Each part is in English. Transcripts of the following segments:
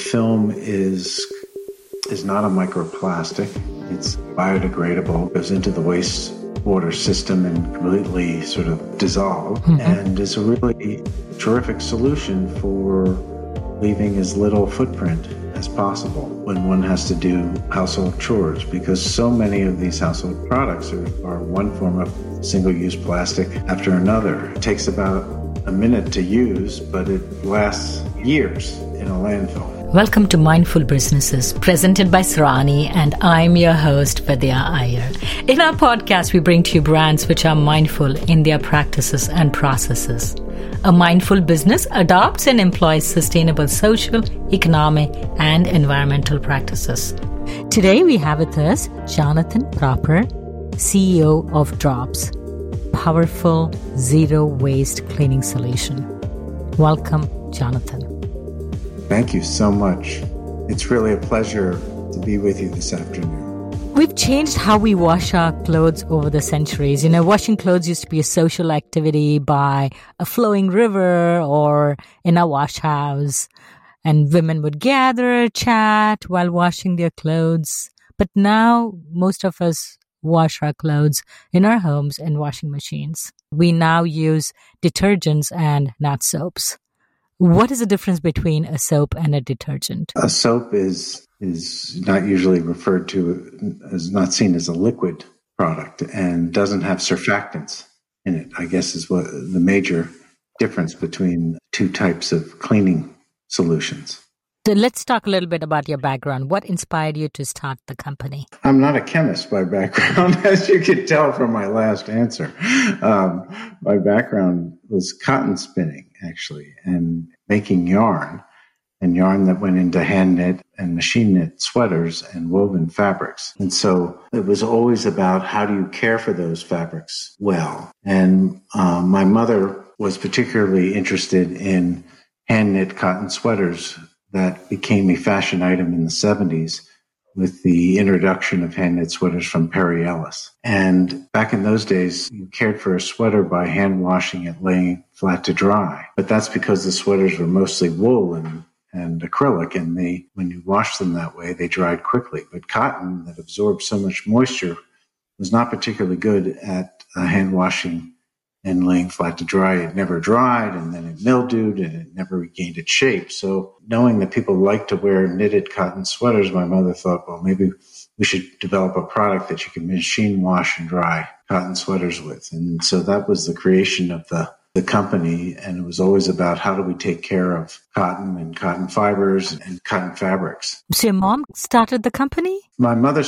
film is not a microplastic. It's biodegradable, goes into the wastewater system and completely sort of dissolved, and is a really terrific solution for leaving as little footprint as possible when one has to do household chores, because so many of these household products are one form of single-use plastic after another. It takes about a minute to use, but it lasts years in a landfill. Welcome to Mindful Businesses, presented by Sarani, and I'm your host, Vidya Iyer. In our podcast, we bring to you brands which are mindful in their practices and processes. A mindful business adopts and employs sustainable social, economic, and environmental practices. Today, we have with us Jonathan Proper, CEO of Drops, powerful zero-waste cleaning solution. Welcome, Jonathan. Thank you so much. It's really a pleasure to be with you this afternoon. We've changed how we wash our clothes over the centuries. Washing clothes used to be a social activity by a flowing river or in a wash house. And women would gather, chat while washing their clothes. But now most of us wash our clothes in our homes in washing machines. We now use detergents and not soaps. What is the difference between a soap and a detergent? A soap is not usually referred to as, not seen as a liquid product, and doesn't have surfactants in it, I guess is what the major difference between two types of cleaning solutions. So let's talk a little bit about your background. What inspired you to start the company? I'm not a chemist by background, as you could tell from my last answer. My background was cotton spinning, actually, and making yarn that went into hand knit and machine knit sweaters and woven fabrics. And so it was always about how do you care for those fabrics well. And my mother was particularly interested in hand knit cotton sweaters that became a fashion item in the 70s with the introduction of hand knit sweaters from Perry Ellis. And back in those days, you cared for a sweater by hand washing it, laying flat to dry. But that's because the sweaters were mostly wool and acrylic, and when you washed them that way, they dried quickly. But cotton that absorbed so much moisture was not particularly good at hand washing and laying flat to dry. It never dried, and then it mildewed, and it never regained its shape. So knowing that people like to wear knitted cotton sweaters, my mother thought, well, maybe we should develop a product that you can machine wash and dry cotton sweaters with. And so that was the creation of the company, and it was always about how do we take care of cotton and cotton fibers and cotton fabrics. So your mom started the company? My mother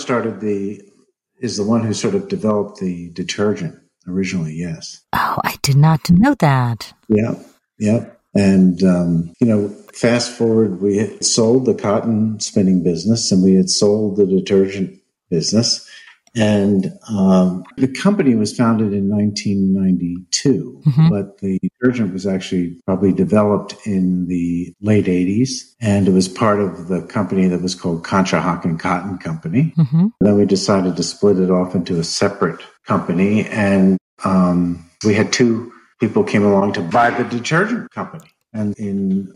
is the one who sort of developed the detergent. Originally, yes. Oh, I did not know that. Yeah. And, fast forward, we had sold the cotton spinning business and we had sold the detergent business. And the company was founded in 1992, but the detergent was actually probably developed in the late 80s. And it was part of the company that was called Conshohocken Cotton Company. Then we decided to split it off into a separate company. And we had two people came along to buy the detergent company. And in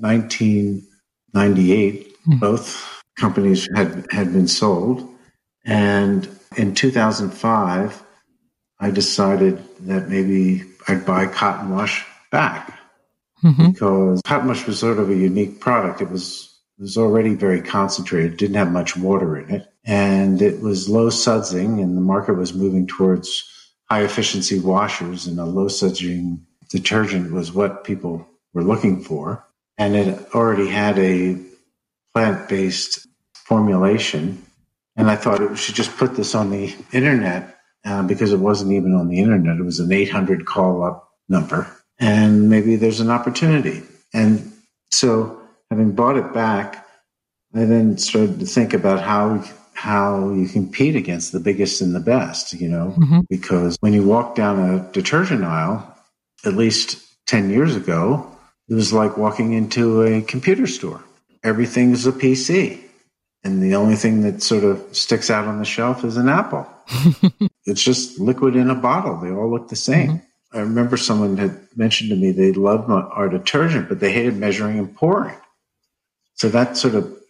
1998, both companies had been sold. And in 2005, I decided that maybe I'd buy Cotton Wash back because Cotton Wash was sort of a unique product. It was already very concentrated, didn't have much water in it, and it was low sudsing, and the market was moving towards high efficiency washers, and a low sudsing detergent was what people were looking for. And it already had a plant-based formulation. And I thought we should just put this on the internet because it wasn't even on the internet. It was an 800 call-up number. And maybe there's an opportunity. And so having bought it back, I then started to think about how you compete against the biggest and the best, because when you walk down a detergent aisle, at least 10 years ago, it was like walking into a computer store. Everything's a PC. And the only thing that sort of sticks out on the shelf is an apple. It's just liquid in a bottle. They all look the same. I remember someone had mentioned to me they loved our detergent, but they hated measuring and pouring. So that sort of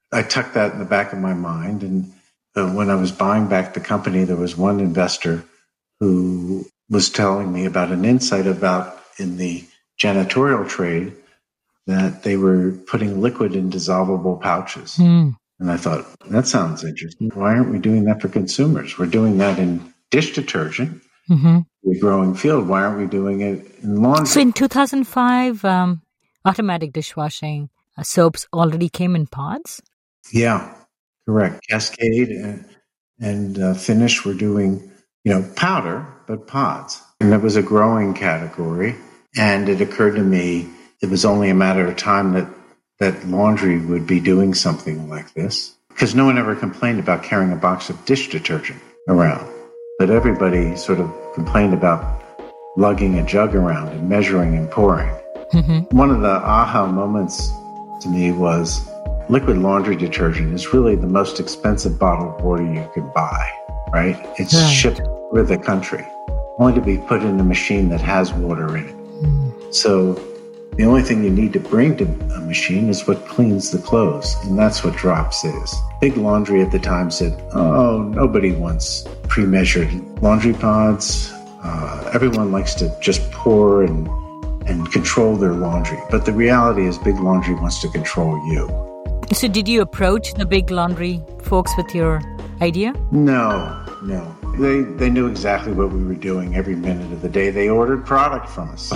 I tucked that in the back of my mind. And when I was buying back the company, there was one investor who was telling me about an insight about in the janitorial trade that they were putting liquid in dissolvable pouches. And I thought, that sounds interesting. Why aren't we doing that for consumers? We're doing that in dish detergent, a growing field. Why aren't we doing it in laundry? So in 2005, automatic dishwashing soaps already came in pods? Yeah, correct. Cascade and Finish were doing, powder, but pods. And that was a growing category. And it occurred to me it was only a matter of time that laundry would be doing something like this. Because no one ever complained about carrying a box of dish detergent around. But everybody sort of complained about lugging a jug around and measuring and pouring. One of the aha moments to me was liquid laundry detergent is really the most expensive bottle of water you can buy, right? It's shipped through the country, only to be put in a machine that has water in it. So the only thing you need to bring to a machine is what cleans the clothes, and that's what Drops is. Big Laundry at the time said, oh, nobody wants pre-measured laundry pods. Everyone likes to just pour and control their laundry. But the reality is Big Laundry wants to control you. So did you approach the Big Laundry folks with your idea? No. They knew exactly what we were doing every minute of the day. They ordered product from us.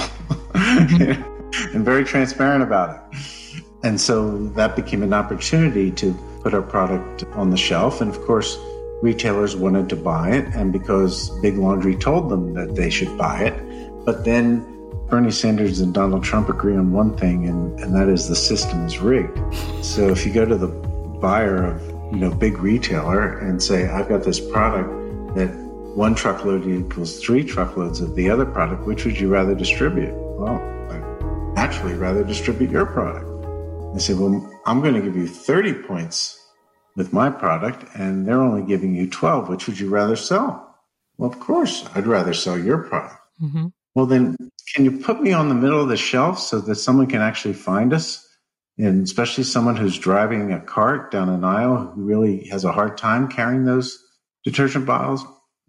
And very transparent about it. And so that became an opportunity to put our product on the shelf. And of course, retailers wanted to buy it. And because Big Laundry told them that they should buy it. But then Bernie Sanders and Donald Trump agree on one thing, and that is the system is rigged. So if you go to the buyer of, big retailer and say, I've got this product that 1 truckload equals 3 truckloads of the other product, which would you rather distribute? Well, I'd naturally rather distribute your product. They say, well, I'm going to give you 30 points with my product, and they're only giving you 12. Which would you rather sell? Well, of course, I'd rather sell your product. Well, then can you put me on the middle of the shelf so that someone can actually find us? And especially someone who's driving a cart down an aisle who really has a hard time carrying those detergent bottles?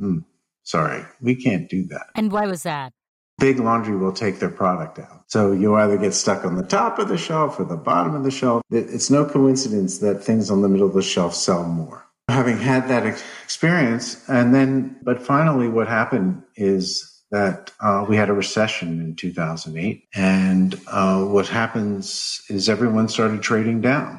Sorry, we can't do that. And why was that? Big Laundry will take their product out. So you either get stuck on the top of the shelf or the bottom of the shelf. It's no coincidence that things on the middle of the shelf sell more. Having had that experience, but finally what happened is that we had a recession in 2008. And what happens is everyone started trading down.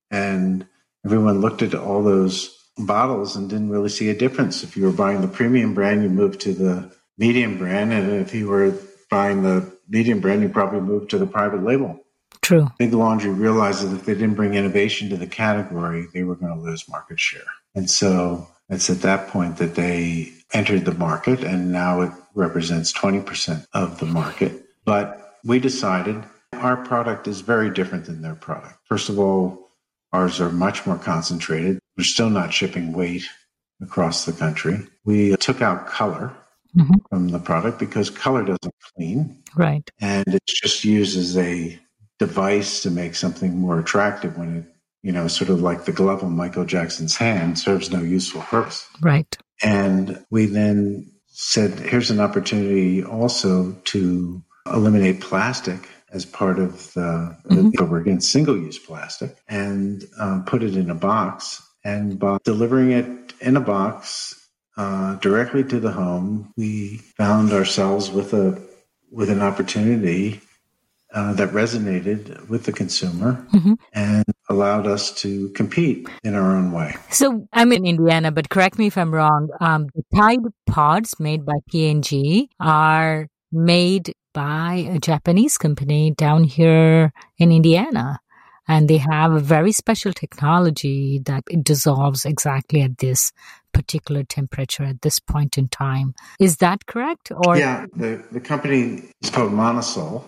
And everyone looked at all those bottles and didn't really see a difference. If you were buying the premium brand, you moved to the medium brand. And if you were buying the medium brand, you probably moved to the private label. True. Big Laundry realized that if they didn't bring innovation to the category, they were going to lose market share. And so it's at that point that they entered the market, and now it represents 20% of the market. But we decided our product is very different than their product. First of all, ours are much more concentrated. We're still not shipping weight across the country. We took out color from the product because color doesn't clean. Right. And it's just used as a device to make something more attractive when it, sort of like the glove on Michael Jackson's hand, serves no useful purpose. Right. And we then said, here's an opportunity also to eliminate plastic as part of we're against single-use plastic, and put it in a box. And by delivering it in a box directly to the home, we found ourselves with an opportunity that resonated with the consumer and allowed us to compete in our own way. So I'm in Indiana, but correct me if I'm wrong. The Tide pods made by P&G are made by a Japanese company down here in Indiana. And they have a very special technology that it dissolves exactly at this particular temperature at this point in time. Is that correct? Or yeah, the company is called Monosol.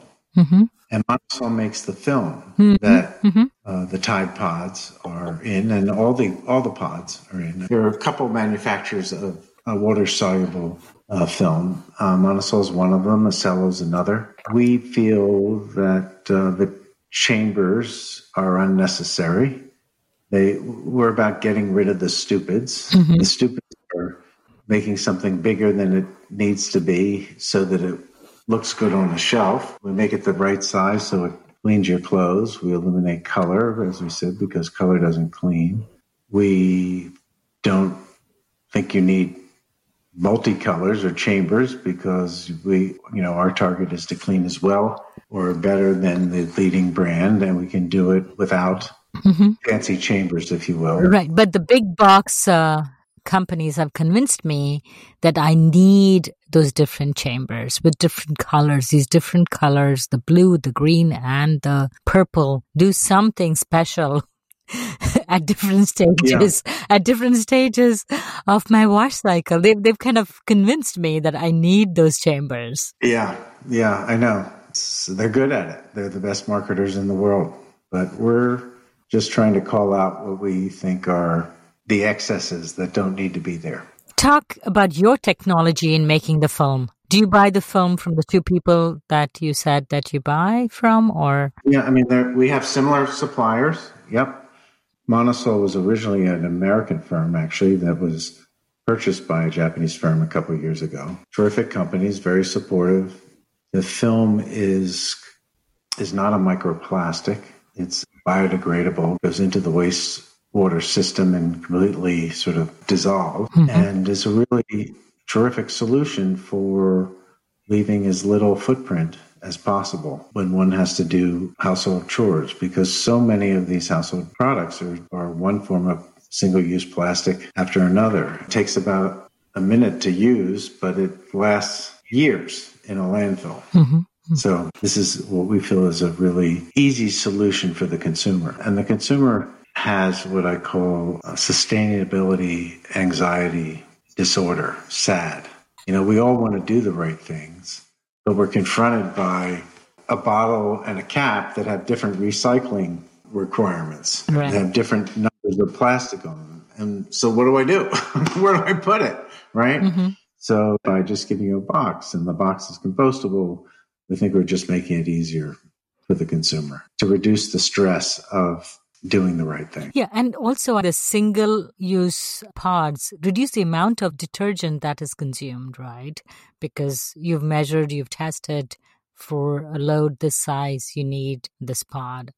And Monosol makes the film that the Tide pods are in, and all the pods are in. There are a couple manufacturers of water-soluble film. Monosol is one of them. Acello is another. We feel that the chambers are unnecessary. We're about getting rid of the stupids. The stupids are making something bigger than it needs to be so that it looks good on the shelf. We make it the right size so it cleans your clothes. We eliminate color, as we said, because color doesn't clean. We don't think you need multicolors or chambers because our target is to clean as well or better than the leading brand, and we can do it without fancy chambers, if you will. Right. But the big box companies have convinced me that I need those different chambers with different colors, these different colors, the blue, the green, and the purple, do something special at different stages of my wash cycle. They've kind of convinced me that I need those chambers. Yeah, I know. They're good at it. They're the best marketers in the world. But we're just trying to call out what we think are the excesses that don't need to be there. Talk about your technology in making the film. Do you buy the film from the two people that you said that you buy from, or? Yeah, we have similar suppliers. Yep. Monosol was originally an American firm, actually, that was purchased by a Japanese firm a couple of years ago. Terrific companies, very supportive. The film is not a microplastic. It's biodegradable, goes into the wastewater system and completely sort of dissolved, and is a really terrific solution for leaving as little footprint as possible when one has to do household chores, because so many of these household products are one form of single-use plastic after another. It takes about a minute to use, but it lasts years in a landfill. So this is what we feel is a really easy solution for the consumer. And the consumer has what I call a sustainability anxiety disorder, SAD. We all want to do the right things, but we're confronted by a bottle and a cap that have different recycling requirements. Right. They have different numbers of plastic on them. And so what do I do? Where do I put it? Right? So by just giving you a box and the box is compostable, we think we're just making it easier for the consumer to reduce the stress of doing the right thing. Yeah, and also the single-use pods reduce the amount of detergent that is consumed, right? Because you've measured, you've tested, for a load this size, you need this pod.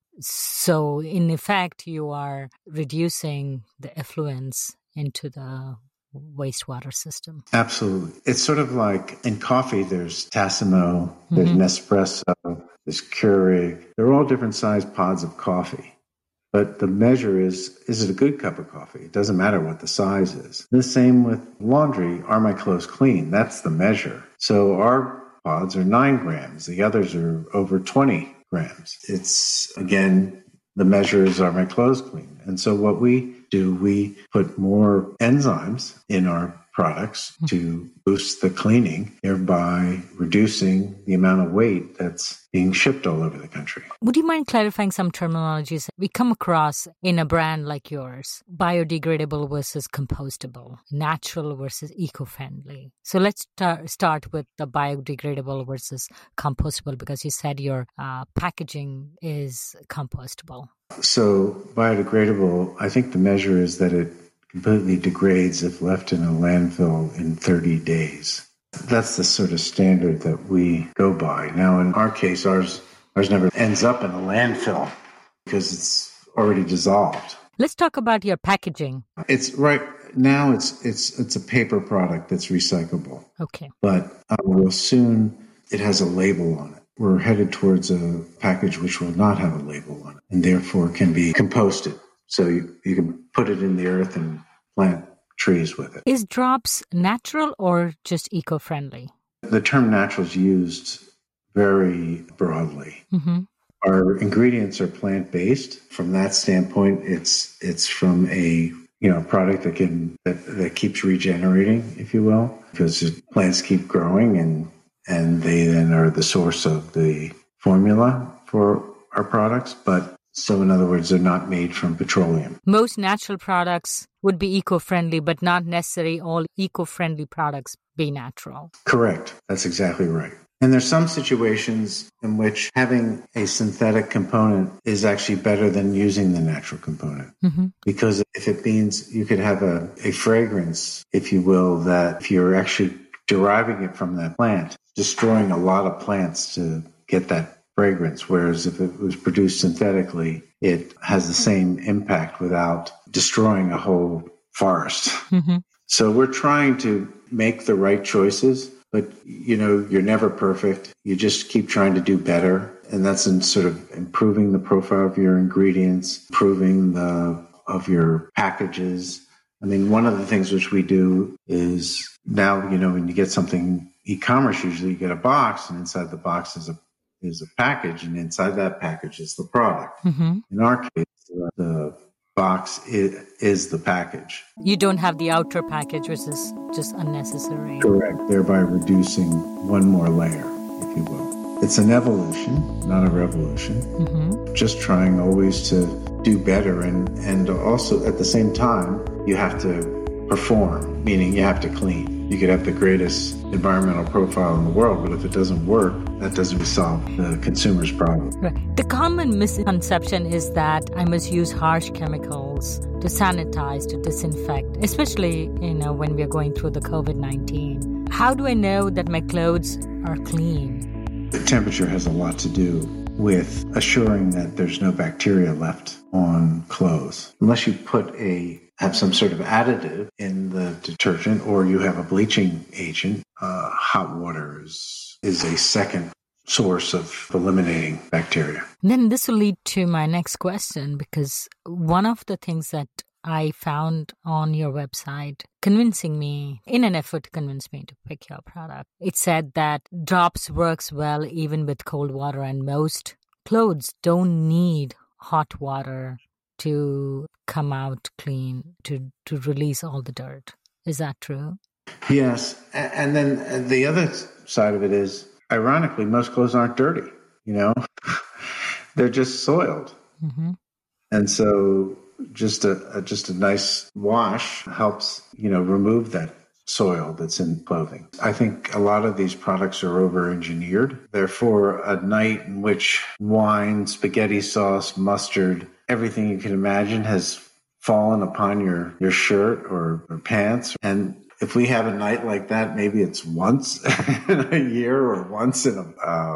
So in effect, you are reducing the effluents into the wastewater system. Absolutely. It's sort of like in coffee, there's Tassimo, there's Nespresso, there's Keurig. They're all different sized pods of coffee. But the measure is it a good cup of coffee? It doesn't matter what the size is. The same with laundry. Are my clothes clean? That's the measure. So our pods are 9 grams. The others are over 20 grams. It's, again, the measure is, are my clothes clean? And so what we do, we put more enzymes in our products to boost the cleaning, thereby reducing the amount of weight that's being shipped all over the country. Would you mind clarifying some terminologies we come across in a brand like yours? Biodegradable versus compostable, natural versus eco-friendly. So let's start with the biodegradable versus compostable, because you said your packaging is compostable. So biodegradable, I think the measure is that it completely degrades if left in a landfill in 30 days. That's the sort of standard that we go by. Now, in our case, ours never ends up in a landfill because it's already dissolved. Let's talk about your packaging. It's right now. It's a paper product that's recyclable. Okay, but soon it has a label on it. We're headed towards a package which will not have a label on it and therefore can be composted. So you can put it in the earth and plant trees with it. Is Drops natural or just eco-friendly? The term natural is used very broadly. Our ingredients are plant-based. From that standpoint, it's from a product that keeps regenerating, if you will, because plants keep growing and they then are the source of the formula for our products. But so in other words, they're not made from petroleum. Most natural products would be eco-friendly, but not necessarily all eco-friendly products be natural. Correct. That's exactly right. And there's some situations in which having a synthetic component is actually better than using the natural component. Mm-hmm. Because if it means you could have a fragrance, if you will, that if you're actually deriving it from that plant, destroying a lot of plants to get that fragrance. Whereas if it was produced synthetically, it has the same impact without destroying a whole forest. Mm-hmm. So we're trying to make the right choices. But, you're never perfect. You just keep trying to do better. And that's in sort of improving the profile of your ingredients, improving of your packages. I mean, one of the things which we do is now, when you get something e-commerce, usually you get a box, and inside the box is a package, and inside that package is the product. Mm-hmm. In our case, the box is the package. You don't have the outer package, which is just unnecessary. Correct, thereby reducing one more layer, if you will. It's an evolution, not a revolution. Mm-hmm. Just trying always to do better, and also at the same time, you have to perform, meaning you have to clean. You could have the greatest environmental profile in the world, but if it doesn't work, that doesn't solve the consumer's problem. Right. The common misconception is that I must use harsh chemicals to sanitize, to disinfect, especially, when we are going through the COVID-19. How do I know that my clothes are clean? The temperature has a lot to do with assuring that there's no bacteria left on clothes. Unless you have some sort of additive in the detergent, or you have a bleaching agent, hot water is a second source of eliminating bacteria. Then this will lead to my next question, because one of the things that I found on your website convincing me, in an effort to convince me to pick your product, it said that Drops works well even with cold water, and most clothes don't need hot water to come out clean, to release all the dirt. Is that true? Yes. And then the other side of it is, ironically, most clothes aren't dirty, They're just soiled. Mm-hmm. And so just a nice wash helps, remove that soil that's in clothing. I think a lot of these products are over-engineered. Therefore, a night in which wine, spaghetti sauce, mustard, everything you can imagine has fallen upon your shirt or pants. And if we have a night like that, maybe it's once in a year or once in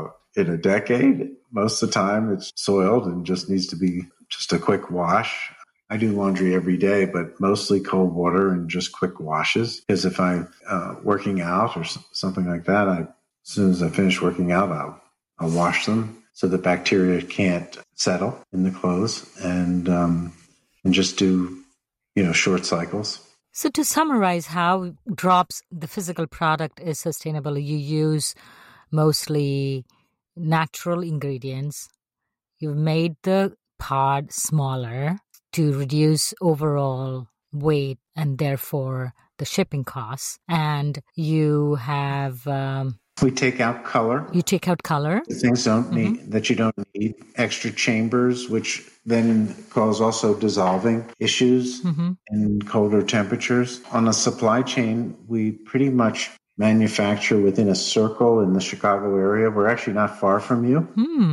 a decade. Most of the time it's soiled and just needs to be just a quick wash. I do laundry every day, but mostly cold water and just quick washes. Because if I'm working out or something like that, as soon as I finish working out, I'll wash them so the bacteria can't settle in the clothes, and just do, short cycles. So to summarize how Drops, the physical product, is sustainable, you use mostly natural ingredients. You've made the pod smaller to reduce overall weight and therefore the shipping costs. And you have... we take out color. You take out color. The things that you don't need. Extra chambers, which then cause also dissolving issues in colder temperatures. On a supply chain, we pretty much manufacture within a circle in the Chicago area. We're actually not far from you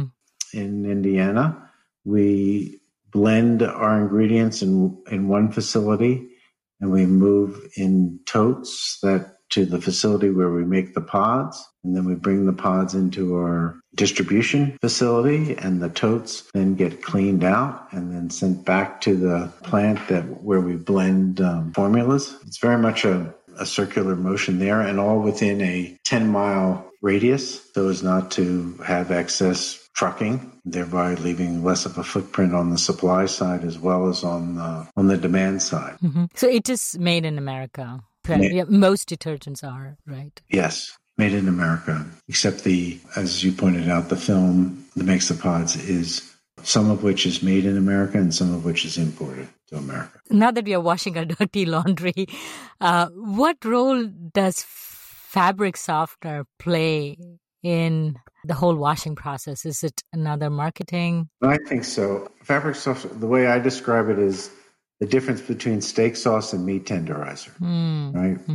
in Indiana. We blend our ingredients in one facility, and we move in totes to the facility where we make the pods, and then we bring the pods into our distribution facility, and the totes then get cleaned out and then sent back to the plant where we blend formulas. It's very much a circular motion there, and all within a 10-mile radius, so as not to have excess trucking, thereby leaving less of a footprint on the supply side as well as on the demand side. Mm-hmm. So it is made in America. Most detergents are, right? Yes, made in America, except as you pointed out, the film that makes the pods is some of which is made in America and some of which is imported to America. Now that we are washing our dirty laundry, what role does fabric softener play in the whole washing process? Is it another marketing? I think so. Fabric softener, the way I describe it, is the difference between steak sauce and meat tenderizer, right? Mm-hmm.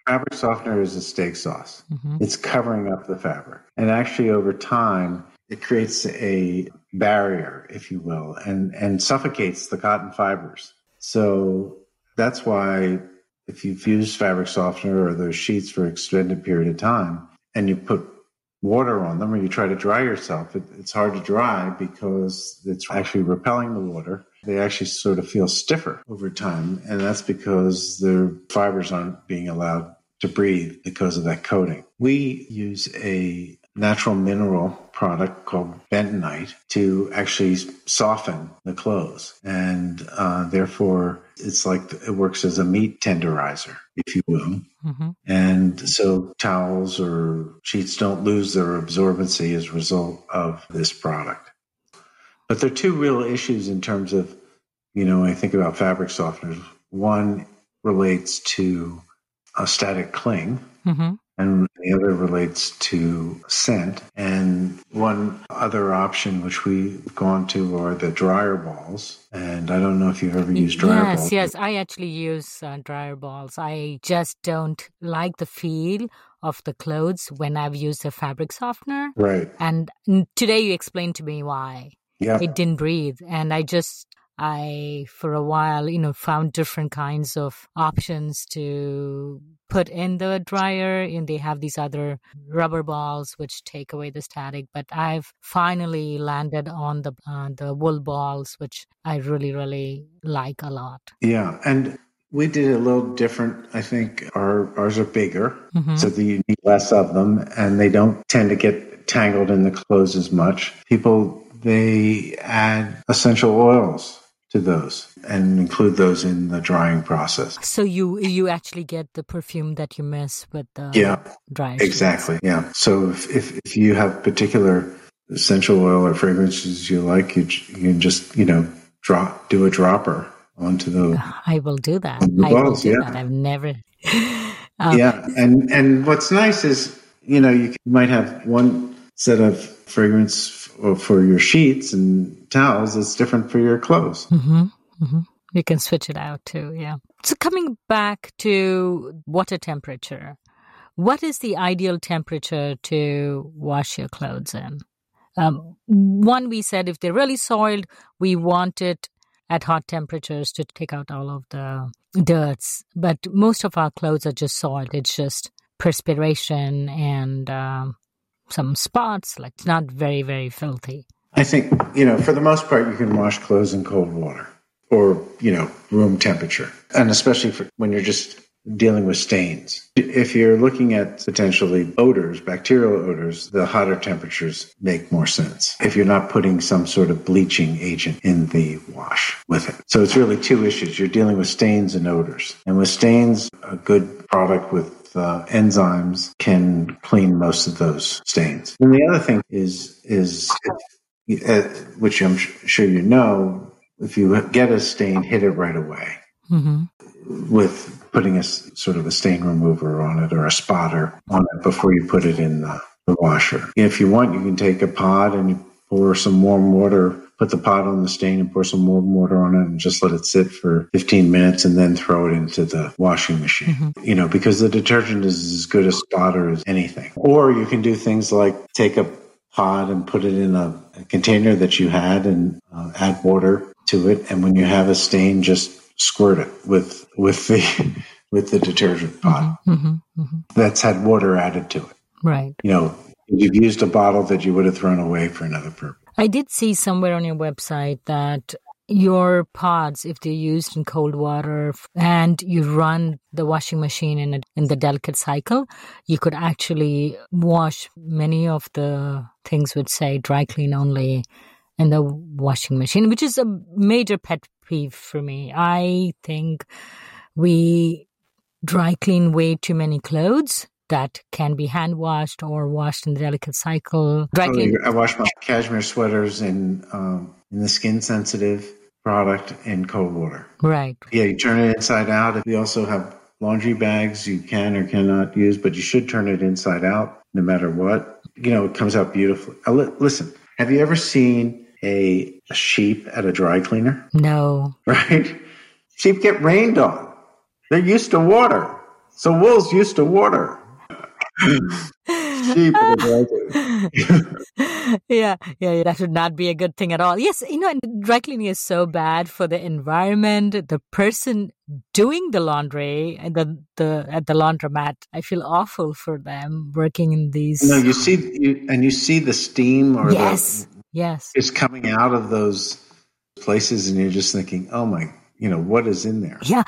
Fabric softener is a steak sauce. It's covering up the fabric. And actually over time, it creates a barrier, if you will, and suffocates the cotton fibers. So that's why if you've used fabric softener or those sheets for an extended period of time and you put water on them or you try to dry yourself, it's hard to dry because it's actually repelling the water. They actually sort of feel stiffer over time. And that's because their fibers aren't being allowed to breathe because of that coating. We use a natural mineral product called bentonite to actually soften the clothes. And therefore, it's like it works as a meat tenderizer, if you will. And so towels or sheets don't lose their absorbency as a result of this product. But there are two real issues in terms of, when I think about fabric softeners. One relates to a static cling, and the other relates to scent. And one other option, which we've gone to, are the dryer balls. And I don't know if you've ever used dryer balls. Yes, I actually use dryer balls. I just don't like the feel of the clothes when I've used a fabric softener. Right. And today you explained to me why. Yeah. It didn't breathe. And I, for a while, found different kinds of options to put in the dryer. And they have these other rubber balls which take away the static. But I've finally landed on the wool balls, which I really, really like a lot. Yeah. And we did it a little different. I think ours are bigger, so that you need less of them. And they don't tend to get tangled in the clothes as much. They add essential oils to those and include those in the drying process. So you actually get the perfume that you miss with the dry. Exactly. Yeah. So if you have particular essential oil or fragrances you like, you can just do a dropper onto the. I will do that. Bottles, that. I've never. And what's nice is you might have one set of fragrance for your sheets and towels that's different for your clothes. You can switch it out too, yeah. So coming back to water temperature, what is the ideal temperature to wash your clothes in? One, we said if they're really soiled, we want it at hot temperatures to take out all of the dirts. But most of our clothes are just soiled. It's just perspiration and some spots, like it's not very, very filthy. I think, for the most part, you can wash clothes in cold water or, room temperature. And especially when you're just dealing with stains. If you're looking at potentially odors, bacterial odors, the hotter temperatures make more sense if you're not putting some sort of bleaching agent in the wash with it. So it's really two issues. You're dealing with stains and odors. And with stains, a good product with enzymes can clean most of those stains. And the other thing is which I'm sure if you get a stain, hit it right away with putting a sort of a stain remover on it or a spotter on it before you put it in the washer. If you want, you can take a pod and you pour some warm water, put the pot on the stain and pour some warm water on it and just let it sit for 15 minutes and then throw it into the washing machine, because the detergent is as good a spotter as anything. Or you can do things like take a pot and put it in a container that you had and add water to it. And when you have a stain, just squirt it with the detergent pot that's had water added to it. Right. You've used a bottle that you would have thrown away for another purpose. I did see somewhere on your website that your pods, if they're used in cold water and you run the washing machine in the delicate cycle, you could actually wash many of the things which say dry clean only in the washing machine, which is a major pet peeve for me. I think we dry clean way too many clothes that can be hand washed or washed in the delicate cycle. I wash my cashmere sweaters in the skin sensitive product in cold water. Right. Yeah, you turn it inside out. We also have laundry bags you can or cannot use, but you should turn it inside out no matter what. It comes out beautifully. Listen, have you ever seen a sheep at a dry cleaner? No. Right? Sheep get rained on. They're used to water. So wolves used to water. Sheep and yeah, that would not be a good thing at all. Yes, and dry cleaning is so bad for the environment, the person doing the laundry and the at the laundromat. I feel awful for them working in these. No, you see the steam or yes, is coming out of those places, and you're just thinking, oh my. What is in there? Yeah.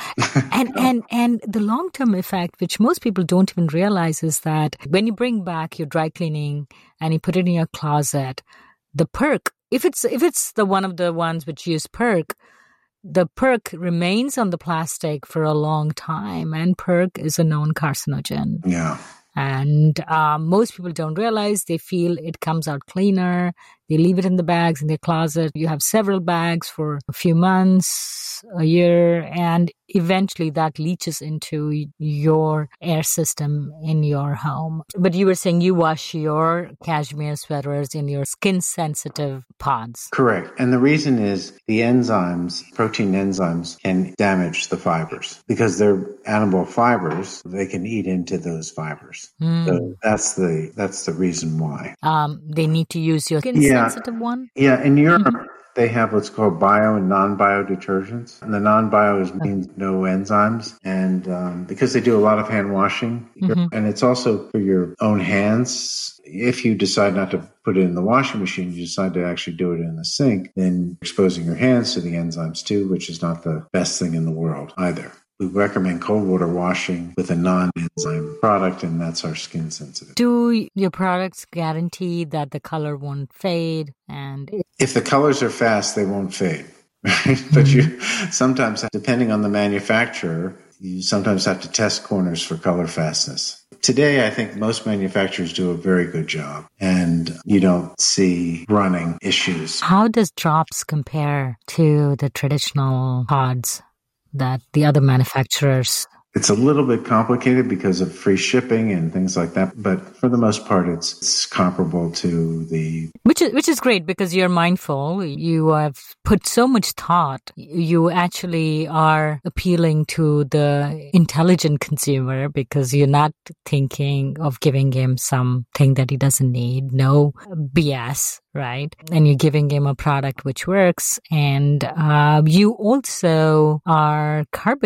And the long-term effect, which most people don't even realize, is that when you bring back your dry cleaning and you put it in your closet, the perk, if it's the one of the ones which use perk, the perk remains on the plastic for a long time, and perk is a known carcinogen. Yeah. And most people don't realize. They feel it comes out cleaner. They leave it in the bags in their closet. You have several bags for a few months, a year, and eventually that leaches into your air system in your home. But you were saying you wash your cashmere sweaters in your skin-sensitive pods. Correct. And the reason is the protein enzymes can damage the fibers because they're animal fibers. They can eat into those fibers. So that's the reason why. They need to use your skin-sensitive one? Yeah, in Europe, they have what's called bio and non-bio detergents. And the non-bio means no enzymes. And because they do a lot of hand washing, and it's also for your own hands. If you decide not to put it in the washing machine, you decide to actually do it in the sink, then you're exposing your hands to the enzymes too, which is not the best thing in the world either. We recommend cold water washing with a non-enzyme product, and that's our skin sensitive. Do your products guarantee that the color won't fade? And if the colors are fast, they won't fade. But you sometimes, depending on the manufacturer, you sometimes have to test corners for color fastness. Today, I think most manufacturers do a very good job, and you don't see running issues. How does Drops compare to the traditional pods that the other manufacturers? It's a little bit complicated because of free shipping and things like that, but for the most part, it's comparable to the... Which is great because you're mindful. You have put so much thought. You actually are appealing to the intelligent consumer because you're not thinking of giving him something that he doesn't need. No BS. Right? And you're giving him a product which works. And you also are carbon